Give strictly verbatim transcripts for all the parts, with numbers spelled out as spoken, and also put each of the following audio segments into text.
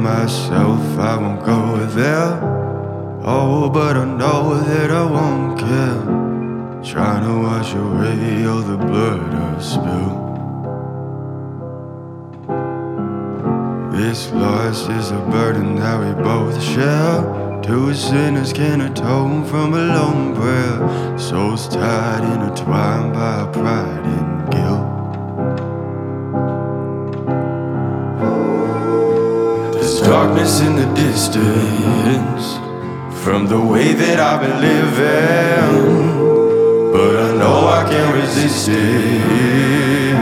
myself I won't go there. Oh, but I know that I won't care. Trying to wash away all the blood I've spilled. This loss is a burden that we both share. Two sinners can atone from a lone prayer. Souls tied, intertwined by our pride and guilt. There's darkness in the distance from the way that I've been living, but I know I can't resist it.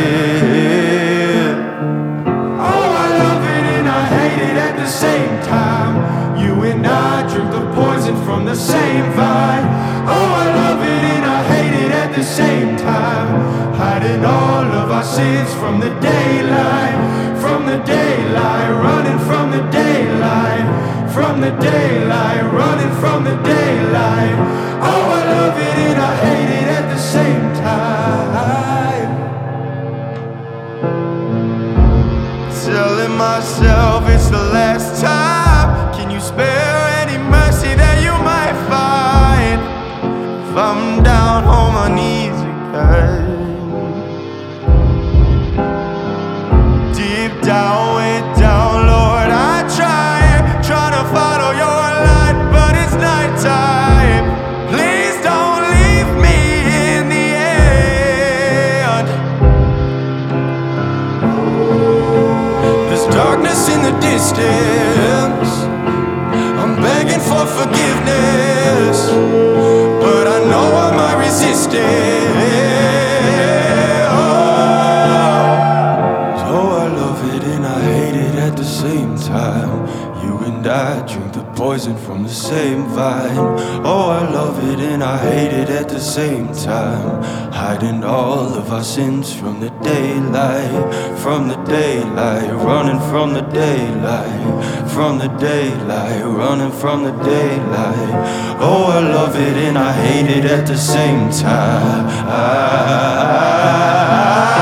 Oh, I love it and I hate it at the same time. You and I drink the poison from the same vine. Oh, I love it and I hate it at the same time. Hiding all of our sins from the daylight, from the daylight, running from the daylight, from the daylight, running from the daylight. Oh, I love it and I hate it at the same time. Telling myself it's the last time. Can you spare any mercy that you might find if I'm down on my knees again? Deep down, way down, Lord, I try, try to follow your light, but it's nighttime. Please don't leave me in the end. There's darkness in the distance. I'm begging for forgiveness, but I know I might resist it. At the same time, you and I drink the poison from the same vine. Oh, I love it and I hate it at the same time. Hiding all of our sins from the daylight, from the daylight, running from the daylight, from the daylight, running from the daylight. Oh, I love it and I hate it at the same time. I